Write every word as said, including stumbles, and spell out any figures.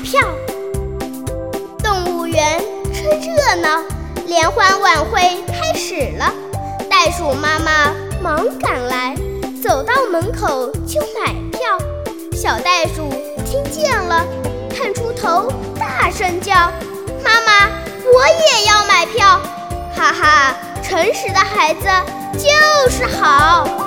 票。动物园真热闹，联欢晚会开始了。袋鼠妈妈忙赶来，走到门口就买票。小袋鼠听见了，探出头大声叫：妈妈，我也要买票！哈哈，诚实的孩子就是好。